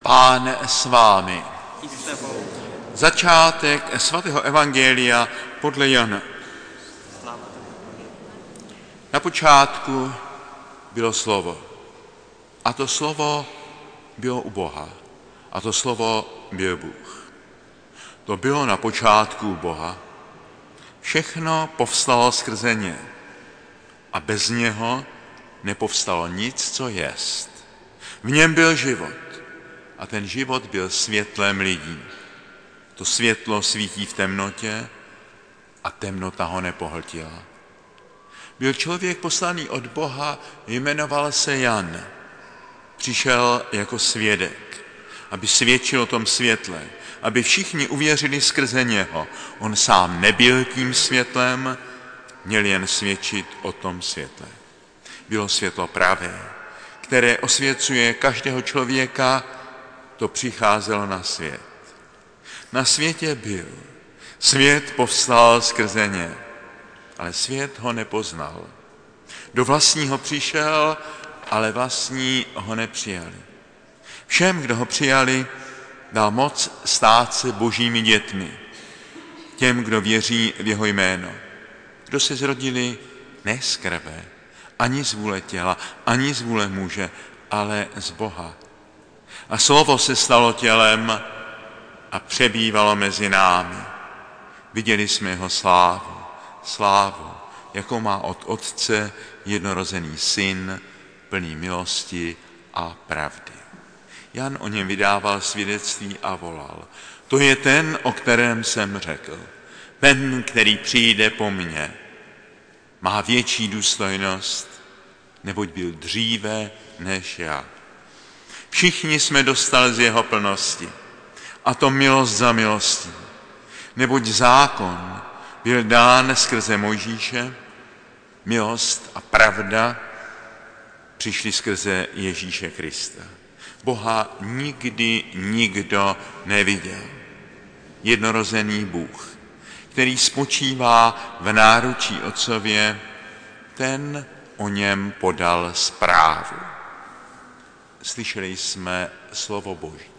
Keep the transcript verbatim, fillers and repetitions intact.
Pán s vámi. Začátek svatého evangelia podle Jana. Na počátku bylo slovo. A to slovo bylo u Boha. A to slovo byl Bůh. To bylo na počátku u Boha. Všechno povstalo skrze ně. A bez něho nepovstalo nic, co jest. V něm byl život. A ten život byl světlem lidí. To světlo svítí v temnotě a temnota ho nepohltila. Byl člověk poslaný od Boha, jmenoval se Jan. Přišel jako svědek, aby svědčil o tom světle, aby všichni uvěřili skrze něho. On sám nebyl tím světlem, měl jen svědčit o tom světle. Bylo světlo pravé, které osvěcuje každého člověka, to přicházelo na svět. Na světě byl. Svět povstal skrze ně, ale svět ho nepoznal. Do vlastního přišel, ale vlastní ho nepřijali. Všem, kdo ho přijali, dal moc stát se božími dětmi. Těm, kdo věří v jeho jméno. Kdo se zrodili ne z krve, ani z vůle těla, ani z vůle muže, ale z Boha. A slovo se stalo tělem a přebývalo mezi námi. Viděli jsme jeho slávu, slávu, jakou má od Otce jednorozený syn, plný milosti a pravdy. Jan o něm vydával svědectví a volal. To je ten, o kterém jsem řekl. Ten, který přijde po mně, má větší důstojnost, neboť byl dříve než já. Všichni jsme dostali z jeho plnosti, a to milost za milostí. Neboť zákon byl dán skrze Mojžíše, milost a pravda přišly skrze Ježíše Krista. Boha nikdy nikdo neviděl. Jednorozený Bůh, který spočívá v náručí Otcově, ten o něm podal zprávu. Slyšeli jsme slovo Boží.